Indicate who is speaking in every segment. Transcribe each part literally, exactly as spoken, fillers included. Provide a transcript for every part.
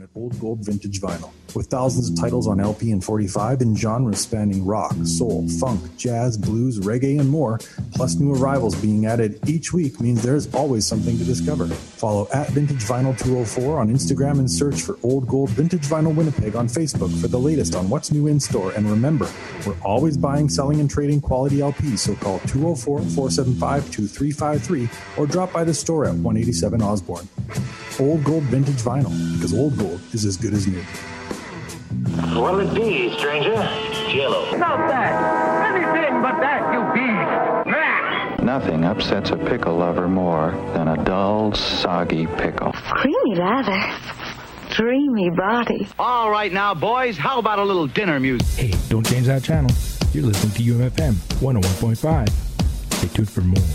Speaker 1: at Old Gold Vintage Vinyl. With thousands of titles on L P and forty-five in genres spanning rock, soul, funk, jazz, blues, reggae, and more, plus new arrivals being added each week means there's always something to discover. Follow at Vintage Vinyl two oh four on Instagram and search for Old Gold Vintage Vinyl Winnipeg on Facebook for the latest on what's new in store. And remember, we're always buying, selling, and trading quality L Ps, so call two oh four, four seven five, two three five three or drop by the store at one eighty-seven Osborne. Old Gold Vintage Vinyl, because old gold is as good as new.
Speaker 2: What'll it be, stranger? Jello.
Speaker 3: Stop that! Anything but that, you beast! Blah!
Speaker 4: Nothing upsets a pickle lover more than a dull, soggy pickle.
Speaker 5: Creamy lather. Dreamy body.
Speaker 6: All right now, boys, how about a little dinner music?
Speaker 7: Hey, don't change that channel. You're listening to U M F M one oh one point five. Stay tuned for more.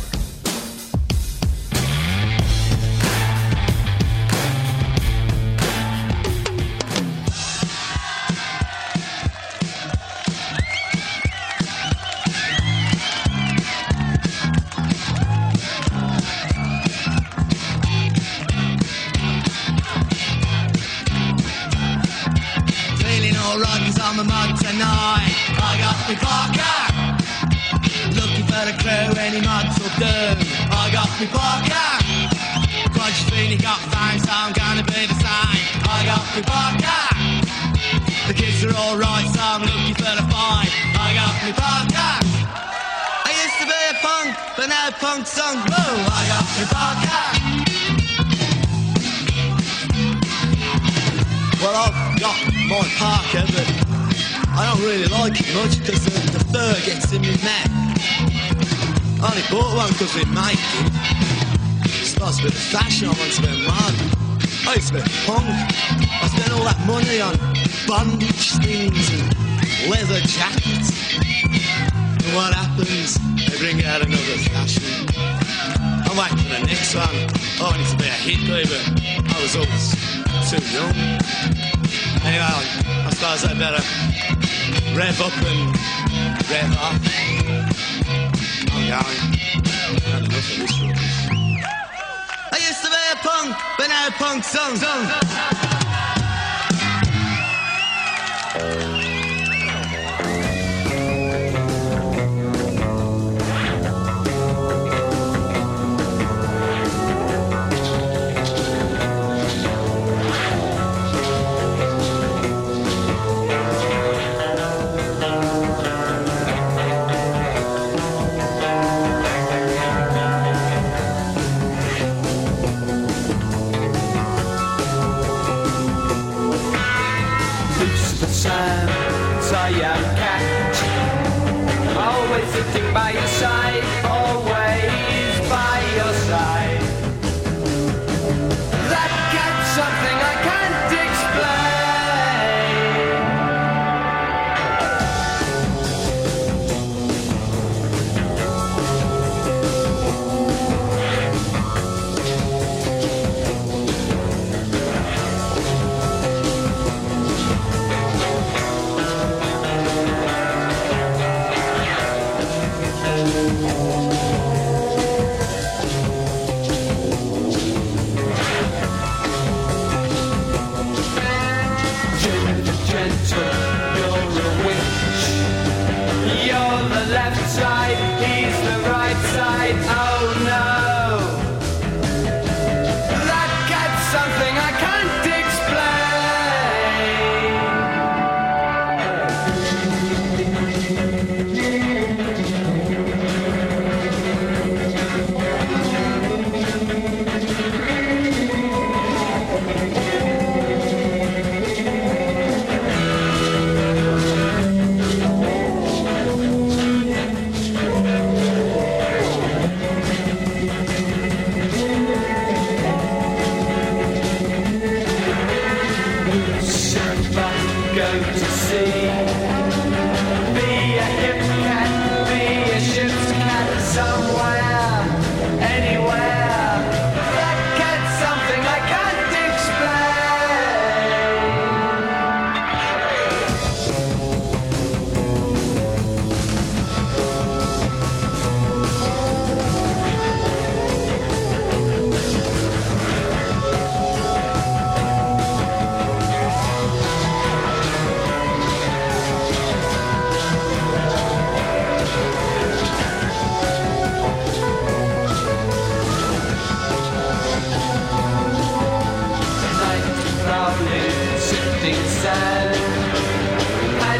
Speaker 8: On the mud tonight, I got me Parker. Looking for the crew, any muds will do. I got me Parker. Quite feeling got fame, so I'm gonna be the same. I got me Parker. The kids are alright, so I'm looking for the fight. I got me Parker. I used to be a punk, but now punk's sung. Whoa, I got me Parker. Well, I've got my Parker, but I don't really like it much because the, the fur gets in my neck. I only bought one because we make it. It's supposed to be the fashion, I want to be mad. I used to be punk. I spent all that money on bondage things and leather jackets. And what happens? They bring out another fashion. I'm waiting for the next one. I wanted to be a hippie, but I was always too young. Anyway, I suppose I better rev up and rev off. I'm going. I've had enough of this rubbish. I used to be a punk, but now punk's sung. sung.
Speaker 9: Sitting by your side, always by your side. That cat's something I can't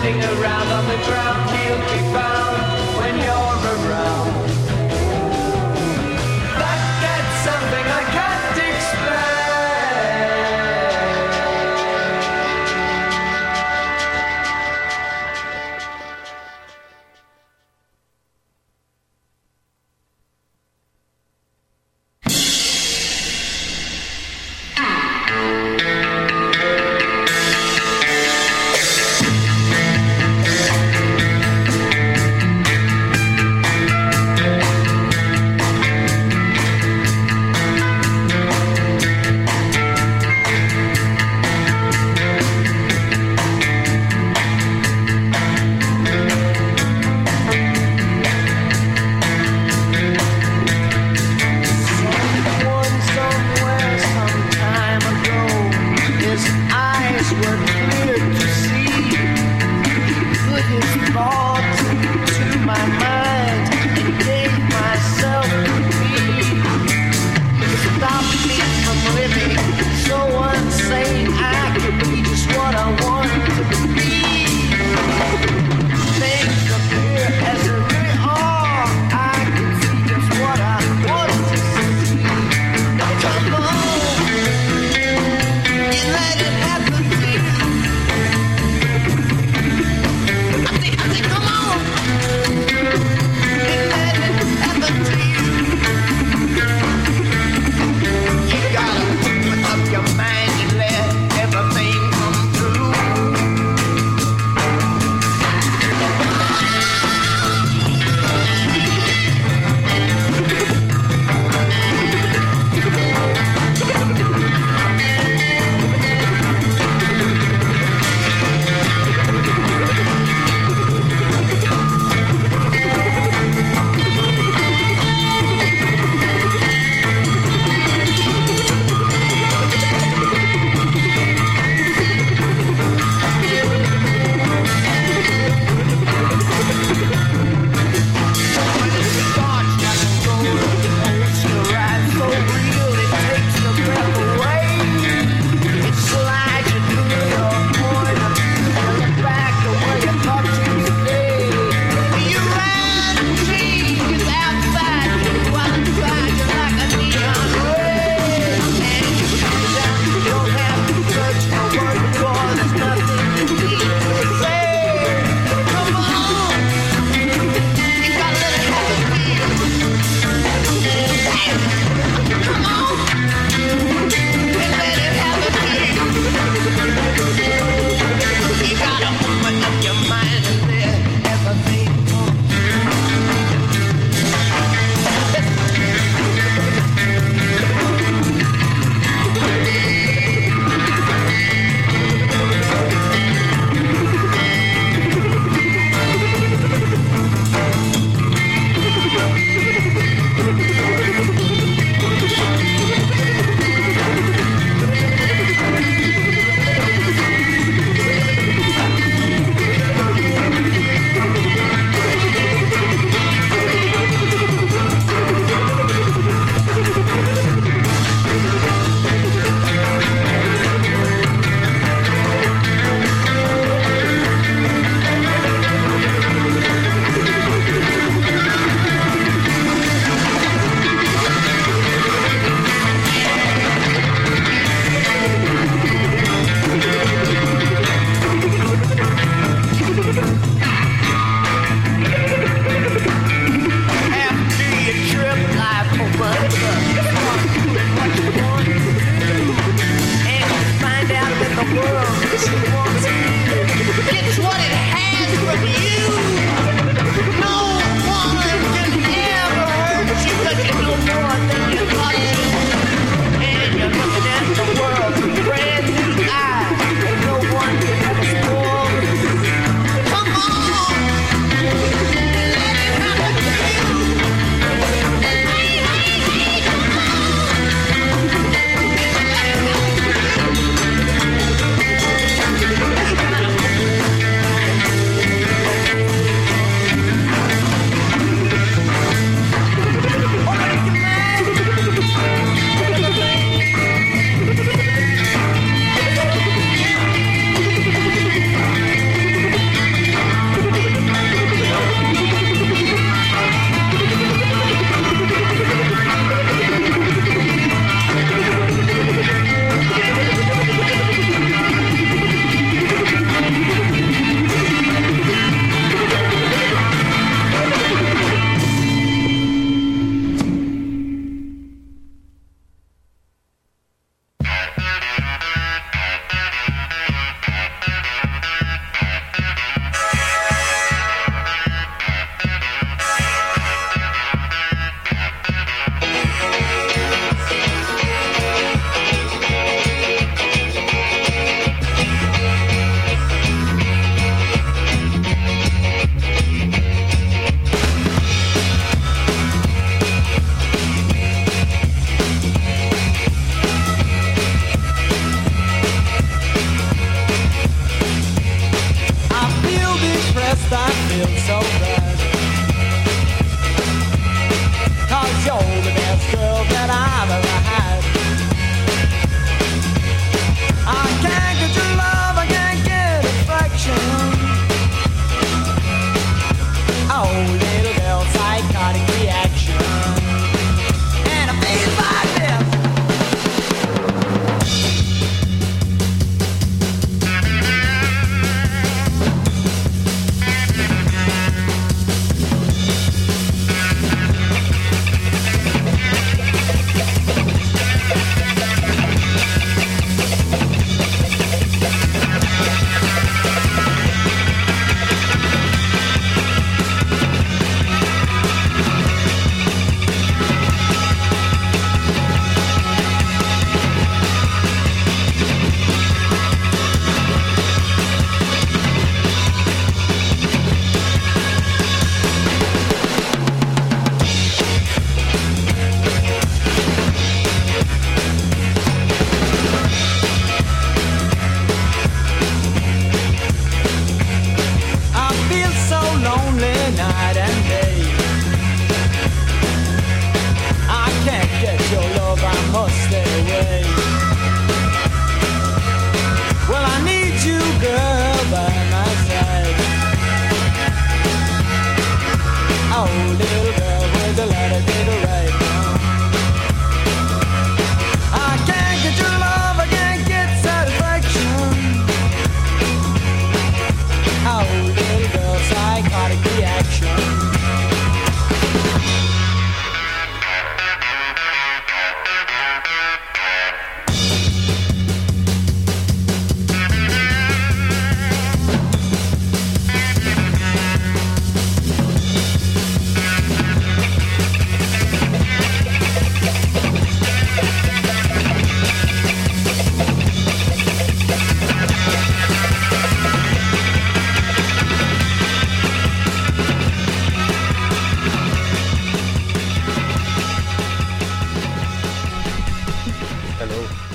Speaker 9: sitting around on the ground, he'll be found when you're around. But that's something I can't explain.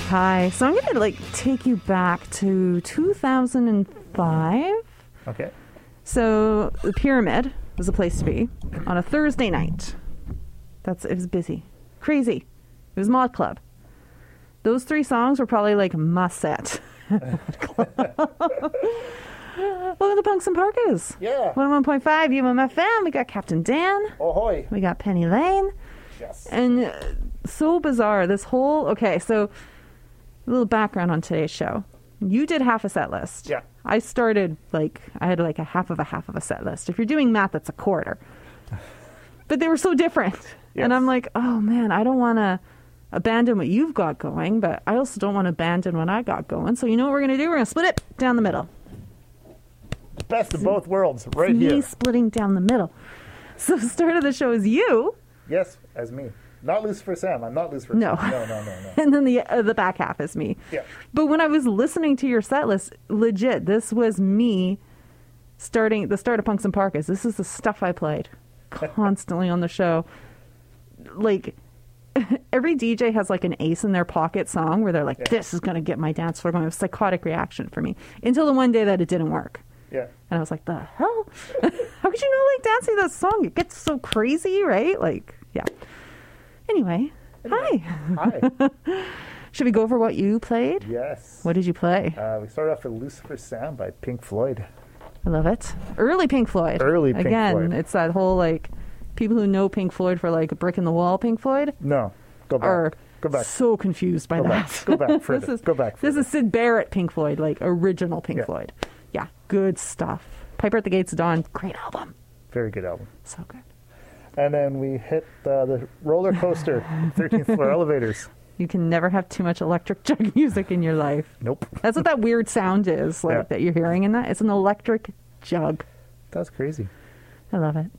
Speaker 10: Hi. So I'm going to like take you back to two thousand five.
Speaker 11: Okay.
Speaker 10: So the Pyramid was a place to be on a Thursday night. That's it was busy, crazy. It was Mod Club. Those three songs were probably like must set. Welcome to Punks and Parkas.
Speaker 11: Yeah.
Speaker 10: one oh one point five U M F M. We got Captain Dan.
Speaker 11: Ahoy.
Speaker 10: We got Penny Lane.
Speaker 11: Yes.
Speaker 10: And uh, so bizarre. This whole okay. So a little background on today's show. You did half a set list.
Speaker 11: Yeah.
Speaker 10: I started like I had like a half of a half of a set list. If you're doing math, that's a quarter. But they were so different. Yes. And I'm like, oh man, I don't want to abandon what you've got going, but I also don't want to abandon what I got going. So you know what we're going to do? We're going to split it down the middle.
Speaker 11: Best of both worlds, right
Speaker 10: me
Speaker 11: here.
Speaker 10: Me splitting down the middle. So the start of the show is you.
Speaker 11: Yes, as me. Not Lucifer Sam. I'm not Lucifer
Speaker 10: no.
Speaker 11: Sam. No, no, no, no.
Speaker 10: And then the uh, the back half is me.
Speaker 11: Yeah.
Speaker 10: But when I was listening to your set list, legit, this was me starting the start of Punks and Parkas. This is the stuff I played constantly on the show. Like, every D J has like an ace in their pocket song where they're like, yeah. this is going to get my dance floor going. It was a psychotic reaction for me. Until the one day that it didn't work.
Speaker 11: Yeah.
Speaker 10: And I was like, the hell? How could you not like dancing to this song? It gets so crazy, right? Like, yeah. Anyway, anyway. hi.
Speaker 11: Hi.
Speaker 10: Should we go over what you played?
Speaker 11: Yes.
Speaker 10: What did you play?
Speaker 11: Uh, we started off with Lucifer Sam by Pink Floyd.
Speaker 10: I love it. Early Pink Floyd.
Speaker 11: Early Pink
Speaker 10: Again,
Speaker 11: Floyd.
Speaker 10: Again, it's that whole, like, people who know Pink Floyd for, like, a brick in the wall Pink Floyd.
Speaker 11: No. Go back.
Speaker 10: Are
Speaker 11: go back.
Speaker 10: so confused by
Speaker 11: go
Speaker 10: that.
Speaker 11: Back. Go back further.
Speaker 10: this is,
Speaker 11: go back further.
Speaker 10: This is Sid Barrett Pink Floyd, like, original Pink
Speaker 11: yeah.
Speaker 10: Floyd. Yeah, good stuff. Piper at the Gates of Dawn, great album.
Speaker 11: Very good album.
Speaker 10: So good.
Speaker 11: And then we hit uh, the roller coaster, thirteenth floor elevators.
Speaker 10: You can never have too much electric jug music in your life.
Speaker 11: Nope.
Speaker 10: That's what that weird sound is, like,
Speaker 11: yeah.
Speaker 10: that you're hearing in that. It's an electric jug.
Speaker 11: That's crazy.
Speaker 10: I love it.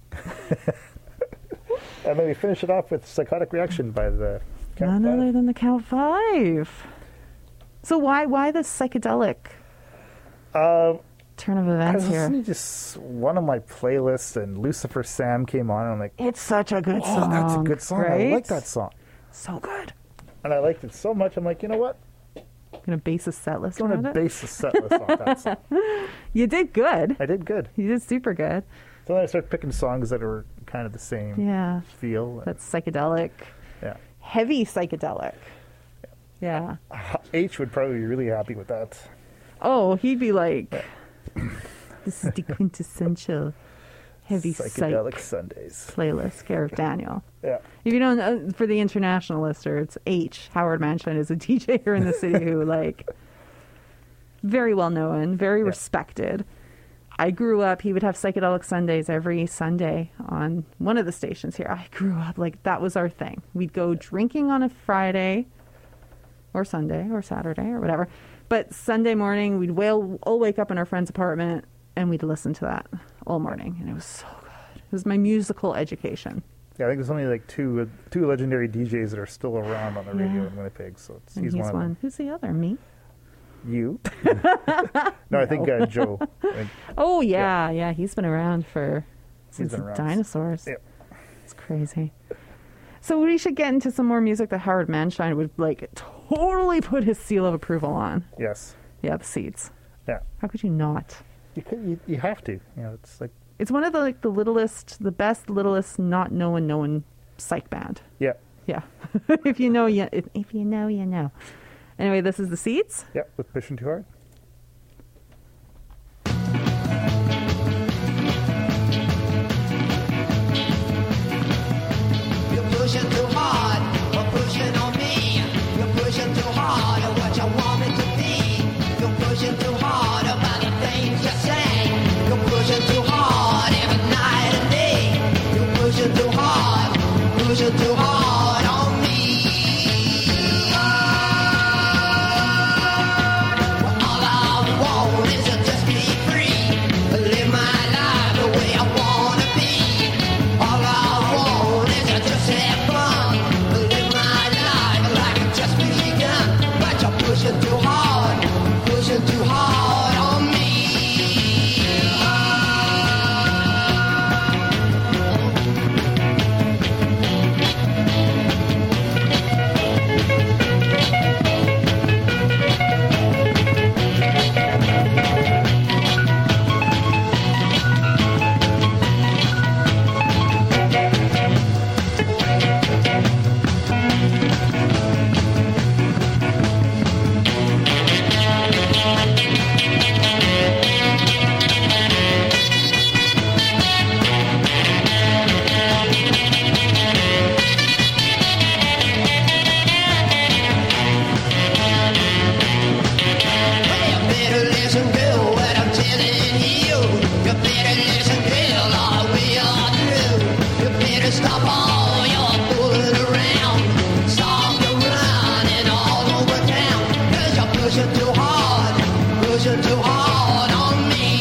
Speaker 11: And then we finish it off with Psychotic Reaction by the Count
Speaker 10: None
Speaker 11: Five.
Speaker 10: other than the Count Five. So why why the psychedelic
Speaker 11: um,
Speaker 10: turn of
Speaker 11: I
Speaker 10: events
Speaker 11: was
Speaker 10: here?
Speaker 11: listening to just one of my playlists, and Lucifer Sam came on, and I'm like,
Speaker 10: it's such a good
Speaker 11: oh,
Speaker 10: song.
Speaker 11: that's a good song.
Speaker 10: Right?
Speaker 11: I like that song.
Speaker 10: So good.
Speaker 11: And I liked it so much, I'm like, you know what?
Speaker 10: I'm going to base a set list
Speaker 11: I'm
Speaker 10: on it.
Speaker 11: going to base a set list on that song.
Speaker 10: You did good.
Speaker 11: I did good.
Speaker 10: You did super good.
Speaker 11: So then I started picking songs that were kind of the same
Speaker 10: yeah.
Speaker 11: feel.
Speaker 10: That's psychedelic.
Speaker 11: Yeah.
Speaker 10: Heavy psychedelic. Yeah.
Speaker 11: yeah. H would probably be really happy with that.
Speaker 10: Oh, he'd be like,
Speaker 11: yeah.
Speaker 10: this is the quintessential heavy
Speaker 11: psychedelic
Speaker 10: psych
Speaker 11: Sundays
Speaker 10: playlist, care of Daniel.
Speaker 11: Yeah.
Speaker 10: If you don't, uh, for the international lister, it's H. Howard Manshine is a D J here in the city who, like, very well known, very yeah. respected. I grew up, he would have psychedelic Sundays every Sunday on one of the stations here. I grew up, like, that was our thing. We'd go drinking on a Friday or Sunday or Saturday or whatever. But Sunday morning, we'd wail, all wake up in our friend's apartment and we'd listen to that all morning. And it was so good. It was my musical education.
Speaker 11: Yeah, I think there's only like two uh, two legendary D Js that are still around on the
Speaker 10: yeah.
Speaker 11: radio in Winnipeg. So it's,
Speaker 10: and
Speaker 11: he's,
Speaker 10: he's
Speaker 11: one,
Speaker 10: one.
Speaker 11: of them.
Speaker 10: Who's the other? Me?
Speaker 11: You? no, no, I think uh, Joe. I think,
Speaker 10: oh, yeah, yeah. He's been around for since
Speaker 11: been around.
Speaker 10: dinosaurs.
Speaker 11: Yeah.
Speaker 10: It's crazy. So we should get into some more music that Howard Manshine would, like, totally put his seal of approval on.
Speaker 11: Yes.
Speaker 10: Yeah, the Seeds.
Speaker 11: Yeah.
Speaker 10: How could you not?
Speaker 11: You could, you, you have to. You know, it's like
Speaker 10: it's one of the like the littlest, the best littlest, not known known psych band.
Speaker 11: Yeah.
Speaker 10: Yeah. if you know, you if, if you know, you know. Anyway, this is the Seeds.
Speaker 11: Yeah, with Pushing Too Hard.
Speaker 12: You're pushing too hard, or pushing on me. You're pushing too hard, or what you want me to be. You're pushing too hard about the things you say. You're pushing too hard every night and day. You're pushing too hard, pushing too hard on me. Pushing too hard, pushing too hard. pushing too hard on me.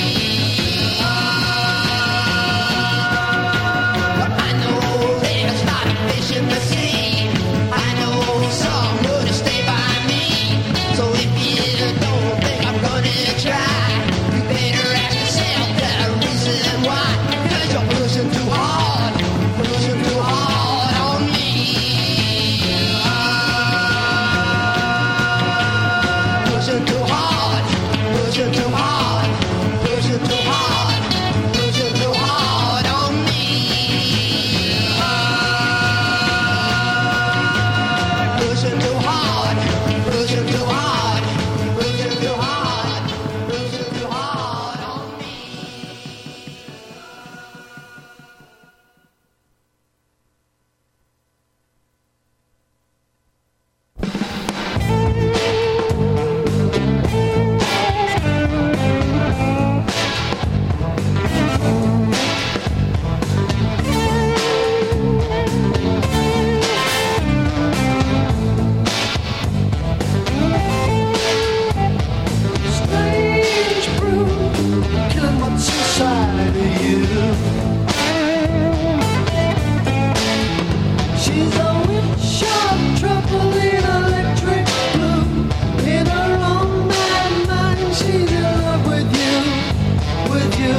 Speaker 12: But I know there's not a fish in the sea. I know some would stay by me. So if you don't think I'm gonna try, you better ask yourself the reason why. Cause you're pushing too hard, pushing too hard on me. Pushing too hard, pushing too hard, pushing too hard, pushing too hard on me. Pushing too hard, pushing too hard, pushing too hard, pushing too hard on me.
Speaker 13: Strange brew, killing what's inside of you. She's a witch of trouble in electric blue. In her own mad mind, she's in love with you, with you.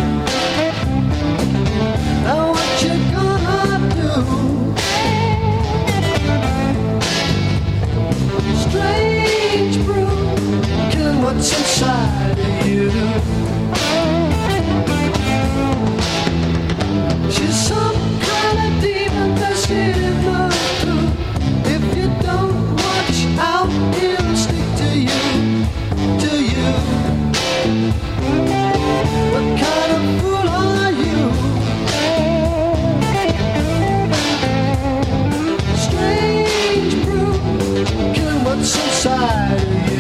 Speaker 13: Now what you gonna do? Strange brew, killing what's inside of you. She's some kind of demon that's hidden up too. If you don't watch out, it'll stick to you, to you. What kind of fool are you? Strange brew, killing what's inside of you.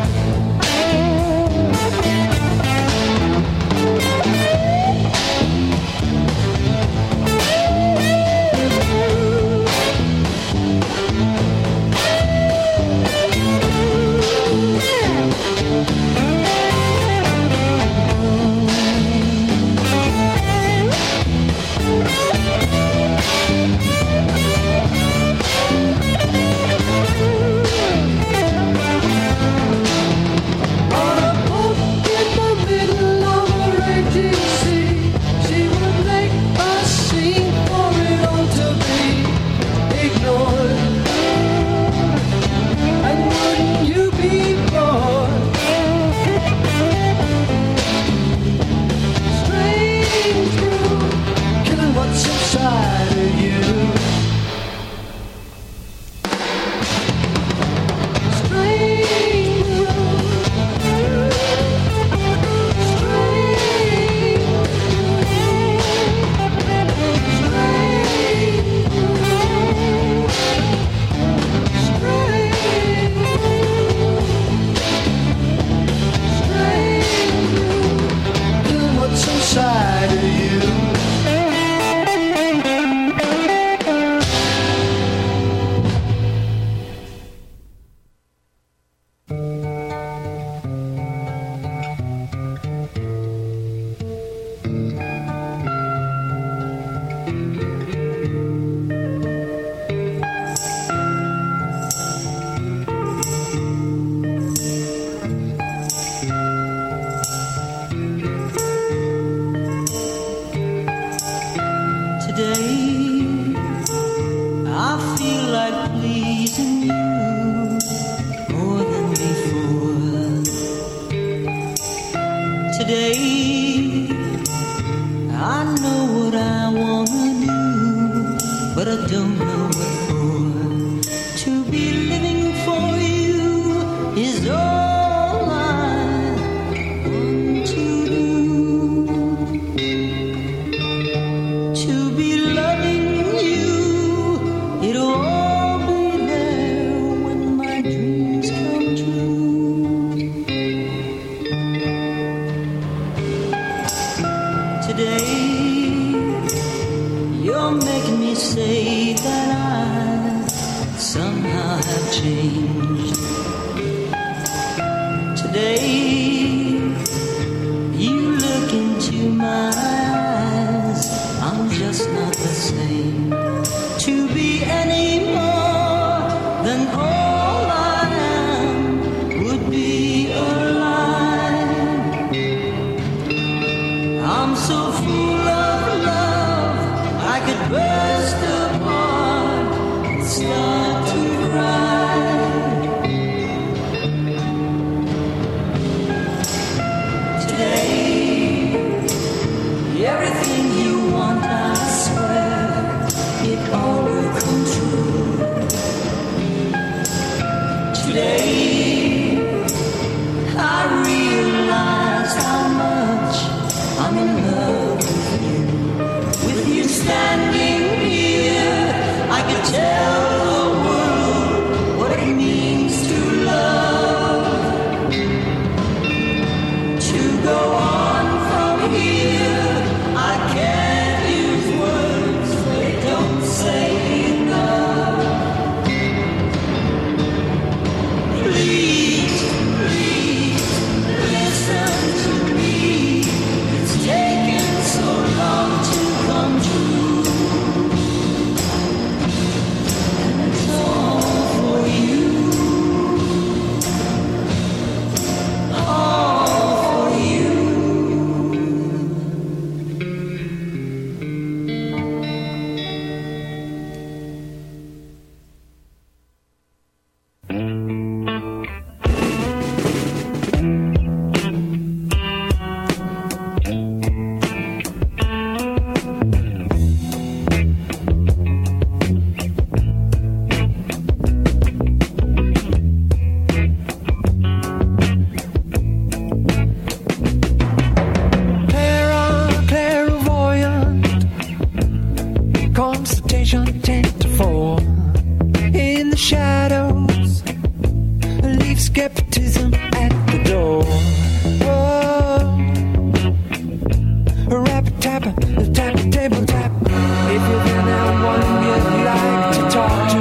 Speaker 13: On a boat in the middle of a raging sea, she would make a scene for it all to be ignored. And wouldn't you be bored? Strange brew, killing what's inside of you. Strange brew. What's inside of you?
Speaker 14: Today, I feel like pleasing you more than before. Today, I know what I wanna do, but I don't know what for. To be living for you is all I want to do. To be loving you, it'll all be there when my dreams come true. Today, you're making me say that I you look into my eyes, I'm just not the same to be any more than all I am would be a lie. I'm so full of love I could burst apart and start to cry. Everything you want, I swear, it all will come true. Today, I realize how much I'm in love with you. With you standing here, I could tell the world what it means to love. To go on from here, I can't use words, they don't say enough. Please, please, listen to me. It's taken so long to come true. And it's all for you. All for you.
Speaker 13: Clara, clairvoyant, consultation ten to four. In the shadows, leave skepticism at the door. Whoa, a rapid tapper, a tap table tap. If you're there now, one you'd like to talk to.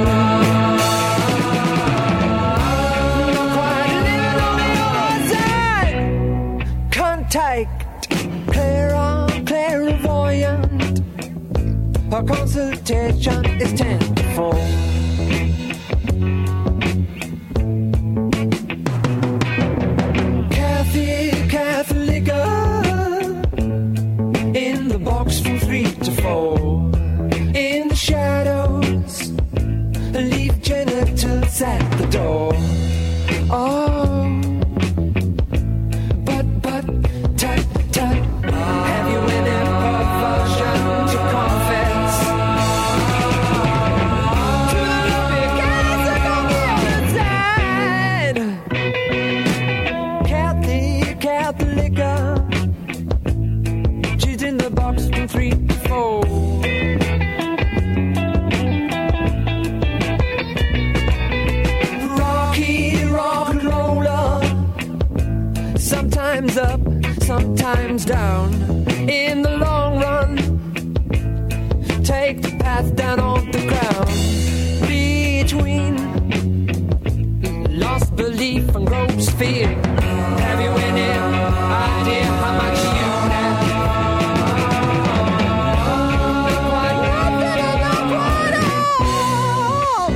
Speaker 13: Not quite a little on the other side. Contact Clara, clairvoyant. Our consultation is ten to four. Kathy, Catholica, in the box from three to four. In the shadows, leave genitals at the door. Oh, but, but, tut, tut. Have you any perversion to confess? To the big guys are on the other side. Kathy, Catholica, she's in the box from three to four. Rocky rock and roller, sometimes up, sometimes down. In the long run, take the path down on the ground. Between lost belief and gross fear, have you any idea how much you have? Not quite nothing or not quite all.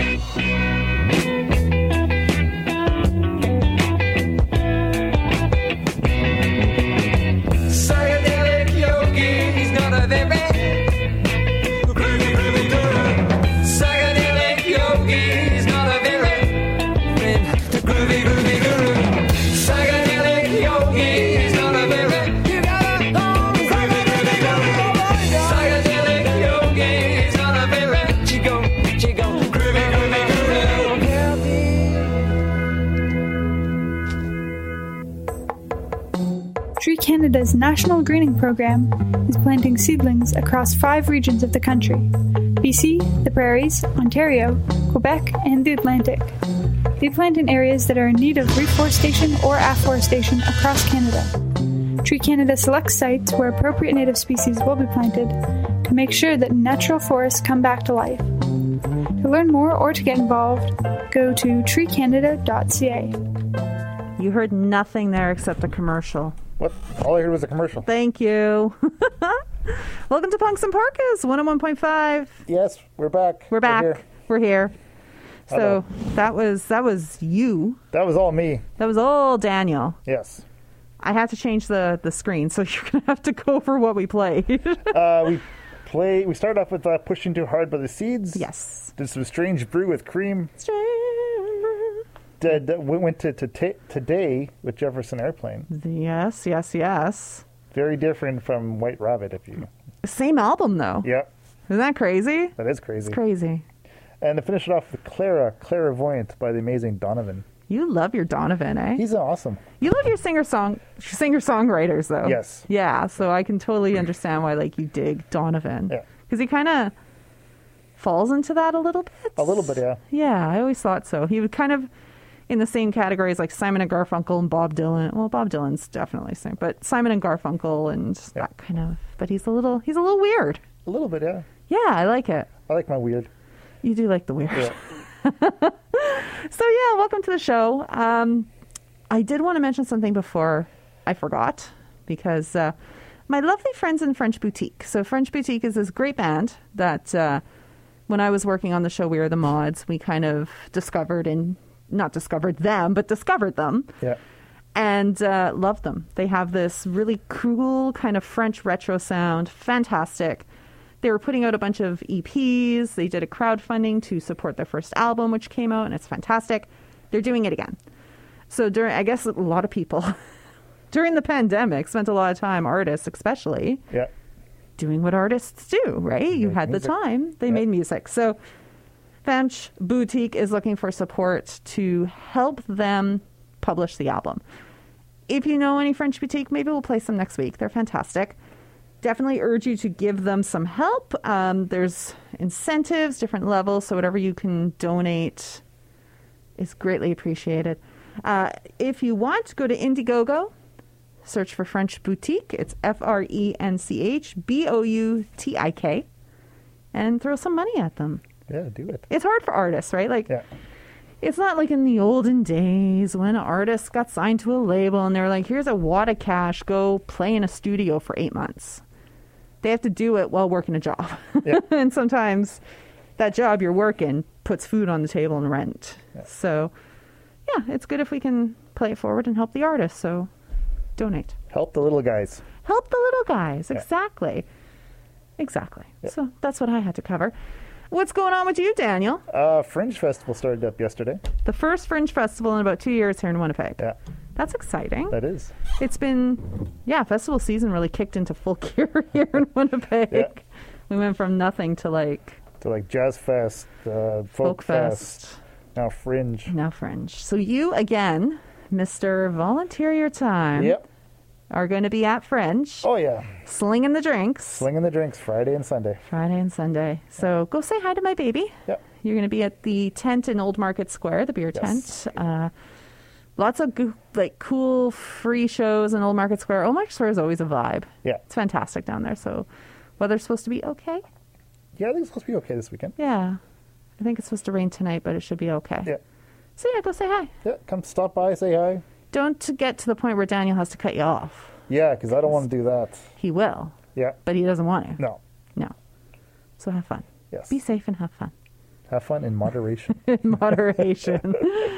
Speaker 13: Psychedelic yogi, he's not a very groovy, groovy girl. Psychedelic yogi, he's not a very the groovy, groovy guru. Psychedelic yogi, he's not a very you gotta go. Psychedelic psychedelic yogi, he's not a very chico, chico, groovy, groovy guru.
Speaker 15: Tree Canada's national greening program is planting seedlings across five regions of the country: B C, the Prairies, Ontario, Quebec, and the Atlantic. They plant in areas that are in need of reforestation or afforestation across Canada. Tree Canada selects sites where appropriate native species will be planted to make sure that natural forests come back to life. To learn more or to get involved, go to tree canada dot c a.
Speaker 10: You heard nothing there except a commercial.
Speaker 11: What? All I heard was a commercial.
Speaker 10: Thank you. Welcome to Punks and Parkas, one oh one point five.
Speaker 11: Yes, we're back.
Speaker 10: We're back.
Speaker 11: We're here.
Speaker 10: We're here. So
Speaker 11: Hello.
Speaker 10: that was that was you.
Speaker 11: That was all me.
Speaker 10: That was all Daniel.
Speaker 11: Yes.
Speaker 10: I had to change the, the screen, so you're gonna have to go over what we played.
Speaker 11: uh, we play. We started off with uh, "Pushing Too Hard" by the Seeds.
Speaker 10: Yes.
Speaker 11: Did some "Strange Brew" with Cream.
Speaker 10: Strange Brew.
Speaker 11: Did we went to, to t- "Today" with Jefferson Airplane.
Speaker 10: Yes, yes, yes.
Speaker 11: Very different from White Rabbit, if you.
Speaker 10: Same album though.
Speaker 11: Yep.
Speaker 10: Isn't that crazy?
Speaker 11: That is crazy.
Speaker 10: It's crazy.
Speaker 11: And to finish it off with Clara, Clairvoyant by the amazing Donovan.
Speaker 10: You love your Donovan, eh?
Speaker 11: He's awesome.
Speaker 10: You love your singer song singer songwriters though.
Speaker 11: Yes.
Speaker 10: Yeah, so I can totally understand why like you dig Donovan.
Speaker 11: Yeah.
Speaker 10: Because he kind of falls into that a little bit.
Speaker 11: A little bit, yeah.
Speaker 10: Yeah, I always thought so. He would kind of in the same category as like Simon and Garfunkel and Bob Dylan. Well, Bob Dylan's definitely same, but Simon and Garfunkel and yeah. that kind of. But he's a little he's a little weird.
Speaker 11: A little bit, yeah.
Speaker 10: Yeah, I like it.
Speaker 11: I like my weird.
Speaker 10: You do like the weird.
Speaker 11: Yeah.
Speaker 10: So yeah, welcome to the show. Um, I did want to mention something before I forgot because uh, my lovely friends in French Boutique. So French Boutique is this great band that uh, when I was working on the show We Are the Mods, we kind of discovered and not discovered them, but discovered them.
Speaker 11: Yeah.
Speaker 10: And uh, loved them. They have this really cool kind of French retro sound. Fantastic. They were putting out a bunch of E Ps. They did a crowdfunding to support their first album, which came out, and it's fantastic. They're doing it again. So during, I guess a lot of people during the pandemic spent a lot of time, artists especially,
Speaker 11: yeah.
Speaker 10: doing what artists do, right? You
Speaker 11: Make
Speaker 10: had
Speaker 11: music.
Speaker 10: the time. They
Speaker 11: yeah.
Speaker 10: made music. So French Boutique is looking for support to help them publish the album. If you know any French Boutique, maybe we'll play some next week. They're fantastic. Definitely urge you to give them some help. Um, there's incentives, different levels, so whatever you can donate is greatly appreciated. Uh, if you want, go to Indiegogo, search for French Boutique. It's F R E N C H B O U T I K, and throw some money at them.
Speaker 11: Yeah, do it.
Speaker 10: It's hard for artists, right? Like,
Speaker 11: yeah.
Speaker 10: It's not like in the olden days when artists got signed to a label and they're like, here's a wad of cash, go play in a studio for eight months. They have to do it while working a job.
Speaker 11: Yeah.
Speaker 10: And sometimes that job you're working puts food on the table and rent.
Speaker 11: Yeah.
Speaker 10: So, yeah, it's good if we can play it forward and help the artists. So, donate.
Speaker 11: Help the little guys.
Speaker 10: Help the little guys.
Speaker 11: Yeah.
Speaker 10: Exactly. Exactly.
Speaker 11: Yeah.
Speaker 10: So, that's what I had to cover. What's going on with you, Daniel?
Speaker 11: Uh, Fringe Festival started up yesterday.
Speaker 10: The first Fringe Festival in about two years here in Winnipeg.
Speaker 11: Yeah.
Speaker 10: That's exciting.
Speaker 11: That is.
Speaker 10: It's been, yeah, festival season really kicked into full gear here in Winnipeg.
Speaker 11: Yeah.
Speaker 10: We went from nothing to like...
Speaker 11: To like Jazz Fest, uh, Folk,
Speaker 10: Folk
Speaker 11: Fest,
Speaker 10: Fest.
Speaker 11: now Fringe.
Speaker 10: Now Fringe. So you, again, Mister Volunteer Your Time,
Speaker 11: Yep.
Speaker 10: are going to be at Fringe.
Speaker 11: Oh, yeah.
Speaker 10: Slinging the drinks.
Speaker 11: Slinging the drinks Friday and Sunday.
Speaker 10: Friday and Sunday. So go say hi to my baby.
Speaker 11: Yep.
Speaker 10: You're going to be at the tent in Old Market Square, the beer
Speaker 11: Yes.
Speaker 10: tent. Uh, lots of go- like cool free shows in Old Market Square. Old Market Square is always a vibe.
Speaker 11: Yeah.
Speaker 10: It's fantastic down there. So weather's supposed to be okay.
Speaker 11: Yeah, I think it's supposed to be okay this weekend.
Speaker 10: Yeah. I think it's supposed to rain tonight, but it should be okay.
Speaker 11: Yeah.
Speaker 10: So yeah, go say hi.
Speaker 11: Yeah, come stop by, say hi.
Speaker 10: Don't get to the point where Daniel has to cut you off.
Speaker 11: Yeah, because I don't want to do that.
Speaker 10: He will,
Speaker 11: Yeah.
Speaker 10: but he doesn't want to.
Speaker 11: No.
Speaker 10: No. So have fun.
Speaker 11: Yes.
Speaker 10: Be safe and have fun.
Speaker 11: Have fun in moderation.
Speaker 10: In moderation.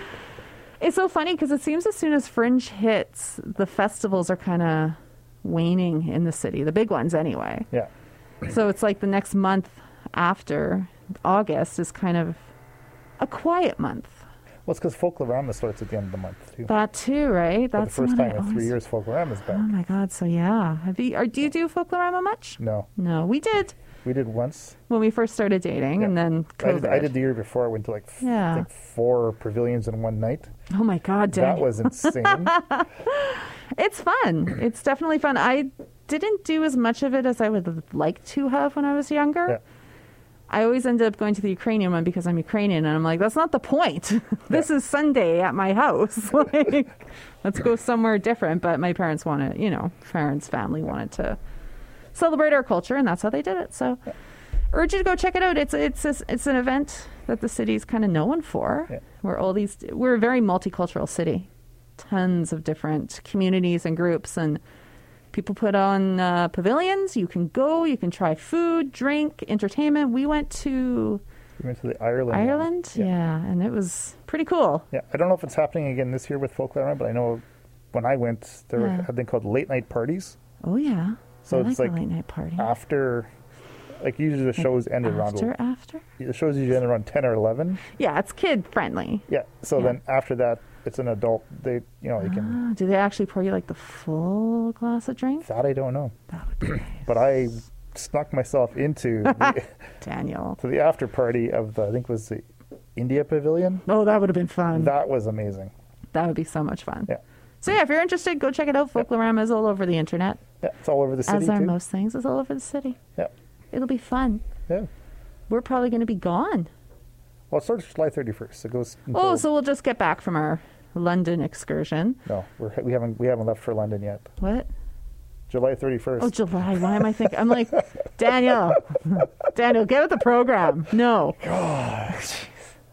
Speaker 10: It's so funny because it seems as soon as Fringe hits, the festivals are kind of waning in the city. The big ones anyway.
Speaker 11: Yeah.
Speaker 10: So it's like the next month after August is kind of a quiet month.
Speaker 11: Well, it's because Folklorama starts at the end of the month, too.
Speaker 10: That too, right?
Speaker 11: For
Speaker 10: That's
Speaker 11: the first
Speaker 10: what I
Speaker 11: time in three
Speaker 10: always-
Speaker 11: years, Folklorama's back.
Speaker 10: Oh my God! So yeah, have you? Or do you do Folklorama much?
Speaker 11: No.
Speaker 10: No, we did
Speaker 11: We did once.
Speaker 10: when we first started dating,
Speaker 11: Yeah.
Speaker 10: and then
Speaker 11: I
Speaker 10: COVID.
Speaker 11: did, I did the year before. I went to like f-
Speaker 10: Yeah.
Speaker 11: I think four pavilions in one night.
Speaker 10: Oh my God,
Speaker 11: That
Speaker 10: Daniel.
Speaker 11: was insane.
Speaker 10: It's fun. It's definitely fun. I didn't do as much of it as I would like to have when I was younger.
Speaker 11: Yeah.
Speaker 10: I always ended up going to the Ukrainian one because I'm Ukrainian, and I'm like, that's not the point. This is Sunday at my house. Like, let's go somewhere different. But my parents wanted, you know, parents' family wanted to celebrate our culture, and that's how they did it. So,
Speaker 11: Yeah.
Speaker 10: urge you to go check it out. It's it's a, it's an event that the city's kind of known for.
Speaker 11: Yeah.
Speaker 10: We're all these. We're a very multicultural city, tons of different communities and groups, and people put on uh, pavilions. You can go, you can try food, drink, entertainment. We went to
Speaker 11: We went to the Ireland.
Speaker 10: Ireland,
Speaker 11: one.
Speaker 10: yeah. and it was pretty cool.
Speaker 11: Yeah, I don't know if it's happening again this year with Folklore, but I know when I went, there
Speaker 10: Yeah.
Speaker 11: were a thing called late night parties.
Speaker 10: Oh yeah,
Speaker 11: So
Speaker 10: I
Speaker 11: it's
Speaker 10: like
Speaker 11: like
Speaker 10: a late night party.
Speaker 11: after, like usually the shows ended
Speaker 10: after,
Speaker 11: around.
Speaker 10: after?
Speaker 11: The shows usually end around ten or eleven.
Speaker 10: Yeah, it's kid friendly.
Speaker 11: Yeah. So
Speaker 10: Yeah.
Speaker 11: then after that, it's an adult. They, you know, you can.
Speaker 10: Ah, do they actually pour you like the full glass of drink?
Speaker 11: That I don't know.
Speaker 10: That would be nice.
Speaker 11: But I snuck myself into the,
Speaker 10: Daniel.
Speaker 11: to the after party of the, I think it was the India Pavilion.
Speaker 10: Oh, that would have been fun.
Speaker 11: That was amazing.
Speaker 10: That would be so much fun.
Speaker 11: Yeah.
Speaker 10: So yeah, if you're interested, go check it out. Folklorama is all over the internet.
Speaker 11: Yeah, it's all over the city
Speaker 10: As are
Speaker 11: too.
Speaker 10: most things. It's all over the city.
Speaker 11: Yeah.
Speaker 10: It'll be fun.
Speaker 11: Yeah.
Speaker 10: We're probably going to be gone.
Speaker 11: Well, it starts July thirty-first. It goes. Until,
Speaker 10: Oh, so we'll just get back from our London excursion.
Speaker 11: No, we're, we haven't we haven't left for London yet.
Speaker 10: What?
Speaker 11: July thirty-first.
Speaker 10: Oh, July. Why am I thinking? I'm like, Daniel, Daniel, get with the program. No.
Speaker 11: Gosh.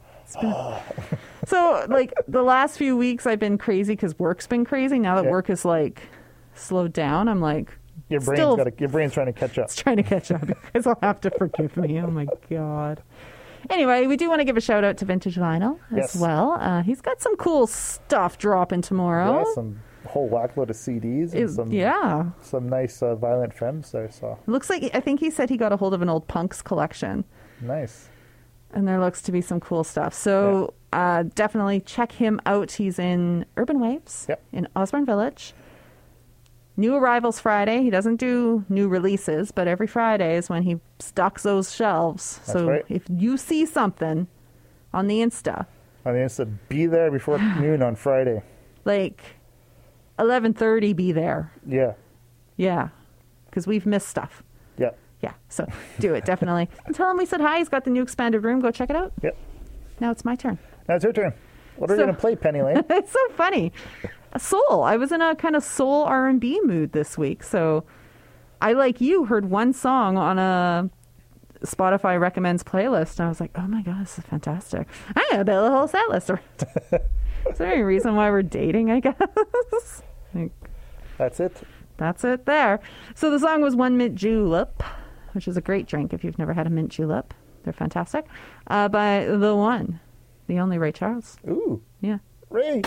Speaker 10: So, like, the last few weeks I've been crazy because work's been crazy. Now that
Speaker 11: Yeah.
Speaker 10: work is, like, slowed down, I'm like,
Speaker 11: Your brain's
Speaker 10: still
Speaker 11: got to, your brain's trying to catch up.
Speaker 10: it's trying to catch up. You guys will have to forgive me. Oh, my God. Anyway, we do want to give a shout out to Vintage Vinyl as
Speaker 11: Yes.
Speaker 10: well. Uh, he's got some cool stuff dropping tomorrow.
Speaker 11: Yeah, some whole whackload of C Ds and
Speaker 10: Is-
Speaker 11: some
Speaker 10: yeah.
Speaker 11: some nice uh, Violent Femmes I saw.
Speaker 10: Looks like, I think he said he got a hold of an old Punks collection.
Speaker 11: Nice.
Speaker 10: And there looks to be some cool stuff. So uh, definitely check him out. He's in Urban Waves
Speaker 11: Yep.
Speaker 10: in Osborne Village. New arrivals Friday. He doesn't do new releases, but every Friday is when he stocks those shelves.
Speaker 11: That's
Speaker 10: so
Speaker 11: right.
Speaker 10: if you see something on the Insta,
Speaker 11: On the Insta, be there before noon on Friday.
Speaker 10: like eleven thirty, be there.
Speaker 11: Yeah.
Speaker 10: Yeah, because we've missed stuff.
Speaker 11: Yeah.
Speaker 10: Yeah, so do it, definitely. And tell him we said hi. He's got the new expanded room. Go check it out.
Speaker 11: Yep.
Speaker 10: Now it's my turn.
Speaker 11: Now it's your turn. What are
Speaker 10: So-
Speaker 11: we going to play, Penny Lane?
Speaker 10: It's so funny. Soul. I was in a kind of soul R and B mood this week. So I, like you, heard one song on a Spotify recommends playlist. And I was like, oh my God, this is fantastic. I'm going to build a whole set list. Is there any reason why we're dating, I guess? Like,
Speaker 11: That's it.
Speaker 10: that's it there. So the song was One Mint Julep, which is a great drink if you've never had a mint julep. They're fantastic. Uh, by the one, the only Ray Charles.
Speaker 11: Ooh.
Speaker 10: Yeah.
Speaker 11: Ray.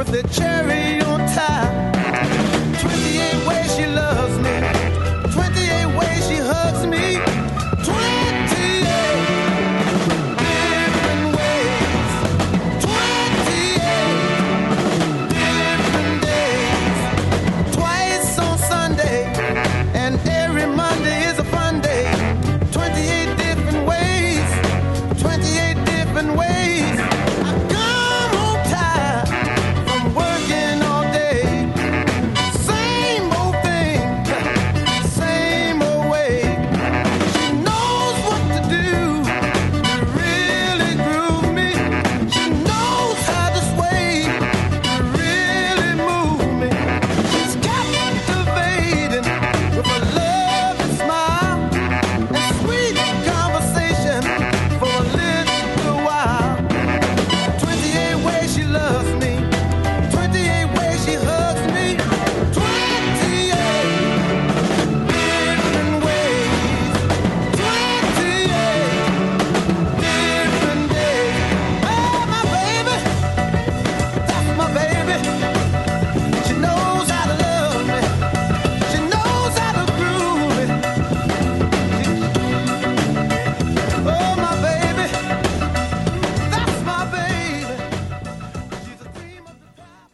Speaker 16: with a cherry on top. twenty-eight ways she loves me. twenty-eight ways she hugs me. twenty-eight different ways. twenty-eight different days. Twice on Sunday, and every Monday is a fun day. twenty-eight different ways. twenty-eight different ways. I come home tired from working all day. Same old thing, same old way. She knows what to do to really groove me. She knows how to sway to really move me. She's captivating with a loving smile and sweet conversation for a little while. twenty-eight ways she loves me. twenty-eight ways she hugs me. twenty-eight different ways. twenty-eight different days. Oh, my baby, that's my baby. She knows how to love me. She knows how to groove me. Oh, my baby, that's my baby. She's a dream of the top.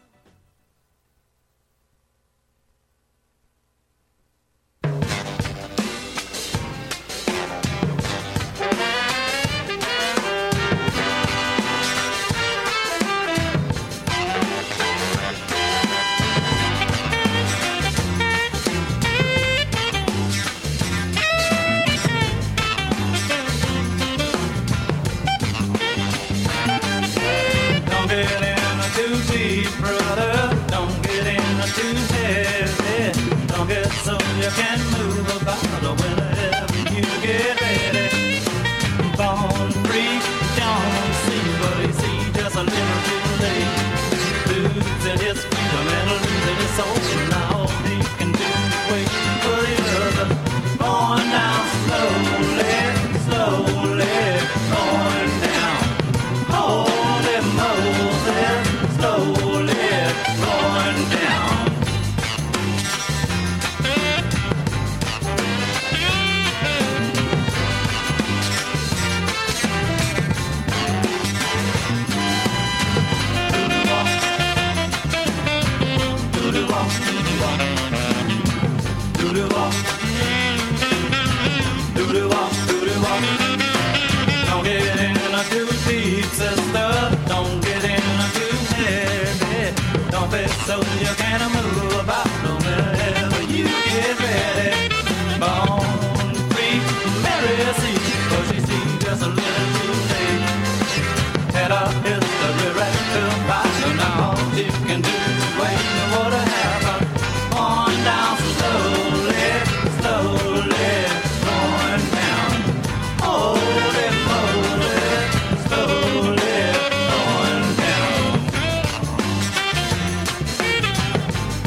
Speaker 17: Don't get in too deep, brother. Don't get in too heavy. Don't get so you can move about whenever you get ready. Born free, don't see what he see, just a little too late. Losing his freedom and losing his soul. Now all he can do is wait for the other. Going down slowly, slowly, going down. Holy Moses, slowly going down. Do-do-walk, do-do-walk, do-do-walk, do-do-walk, do-do-walk. Don't get in too deep, sister. Don't get in too heavy. Don't be so you can't move about whenever you get ready. Born free, Mary see, but she see just a little too late. Head up history right to bottom. Now all you can do is wait for what to happen. On down slowly, slowly, going down. Holy moly, slowly going down.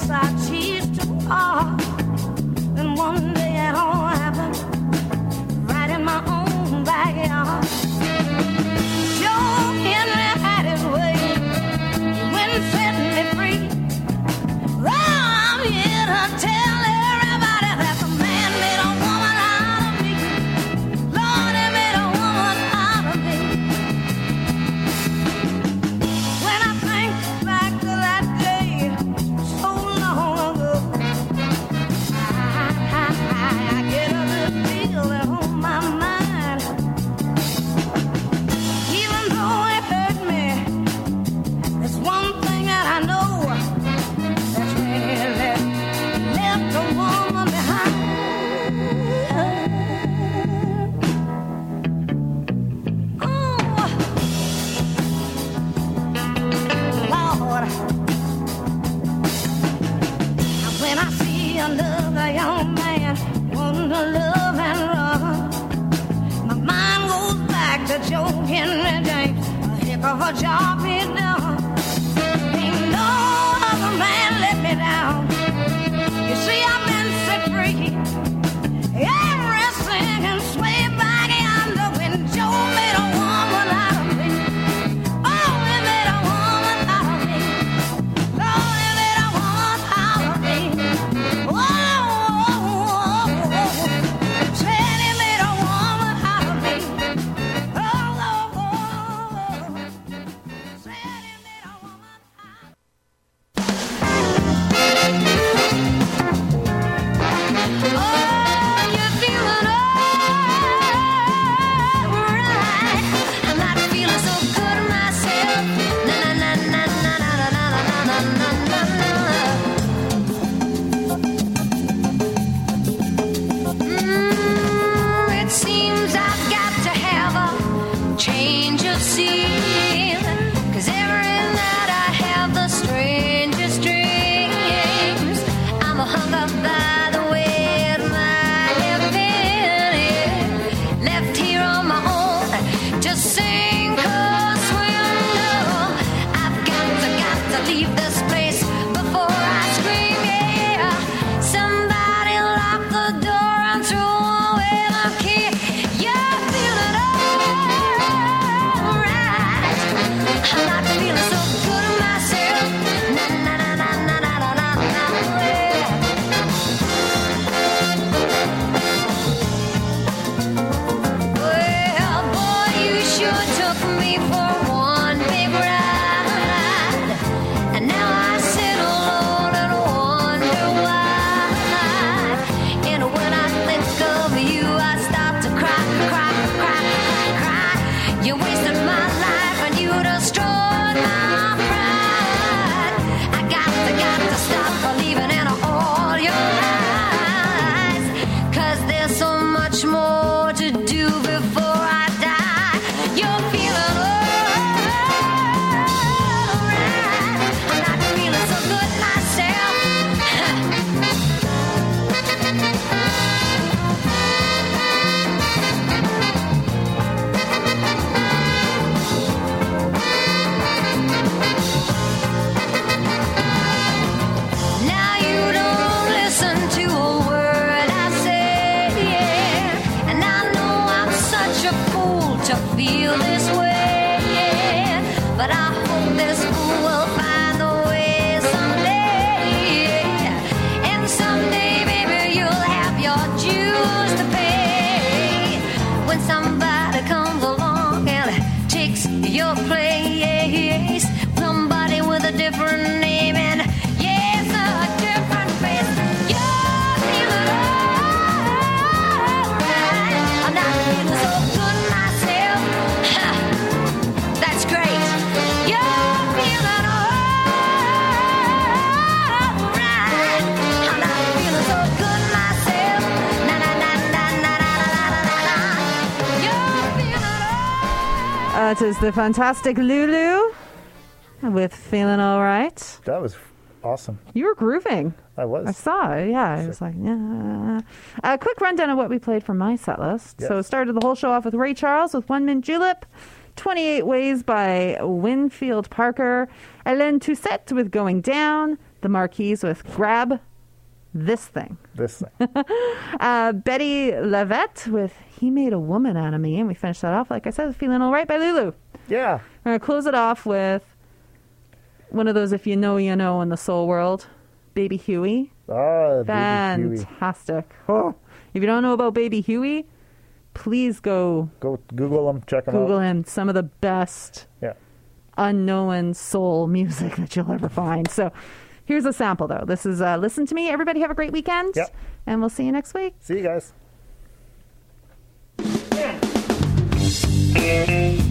Speaker 18: guess I cheated too hard. And one day it all happened right in my own backyard. Joe Henry had his way. He went and set me free. Oh, I'm here to tell everybody that the man made a woman out of me. Lord, he made a woman out of me. When I think back to that day so long ago, I, I, I, I get a good feeling on my mind. Even though it hurt me, there's one thing that I know. That's really left a woman behind. Oh, Lord. And when I see another young man wanting to love and run, my mind goes back to Joe Henry James, a heck of a job he done. Ain't no other man let me down. You see, I've been set free. Every singing sway back yonder when Joe made a woman out of me. Oh, he made a woman out of me. Lord, he made a woman out of me. Oh, said he made a woman out of me. Oh, oh, oh, said he made a woman out of me. Change of scene, 'cause every night I have the strangest dreams. I'm hung up by the way my have been, yeah. Left here on my own, just sink or swim. No, I've got to, got to leave this place before I scream, yeah. Somebody lock the door and throw away the key. You're feeling I'm not feeling so good myself. Na na na na na na na na na. Well, boy, you sure took me for one big ride, and now I sit alone and wonder why. And when I think of you, I start to cry, cry, cry, cry. You wasted my life and you destroyed my pride. I got to, got to stop believing in all your lies, 'cause there's so much more to do before I die. You're feeling alright. I'm not feeling so good myself. Now you don't listen to a word I say, yeah. And I know I'm such a fool to feel this way, yeah. But I hope this fool will find a way someday, yeah. And someday, baby, you'll have your dues to pay. When somebody comes along and takes your place, somebody with a different name and yes, a different face. You're feeling alright. I'm not feeling so good myself. Ha, that's great. You're feeling alright. I'm not feeling so good myself. Na na na na na na na na na. You're feeling alright.
Speaker 10: Uh, it is the fantastic Lulu with Feeling Alright.
Speaker 11: That was awesome.
Speaker 10: You were grooving.
Speaker 11: I was.
Speaker 10: I saw it, yeah. I was like, yeah. A quick rundown of what we played from my set list.
Speaker 11: Yes.
Speaker 10: So started the whole show off with Ray Charles with One Mint Julep, twenty-eight Ways by Winfield Parker, Hélène Toussaint with Going Down, the Marquise with Grab This Thing.
Speaker 11: This thing.
Speaker 10: uh, Betty Lavette with He Made a Woman Out of Me. And we finished that off, like I said, Feeling All Right by Lulu.
Speaker 11: Yeah.
Speaker 10: We're going to close it off with one of those If You Know, You Know in the soul world. Baby Huey.
Speaker 11: Oh, Baby Huey.
Speaker 10: Fantastic. Oh. If you don't know about Baby Huey, please go
Speaker 11: Go Google him, check him
Speaker 10: Google
Speaker 11: out.
Speaker 10: him. Some of the best
Speaker 11: Yeah.
Speaker 10: unknown soul music that you'll ever find. So here's a sample, though. This is uh, Listen to Me. Everybody have a great weekend.
Speaker 11: Yep.
Speaker 10: And we'll see you next week.
Speaker 11: See you guys.
Speaker 12: Yeah.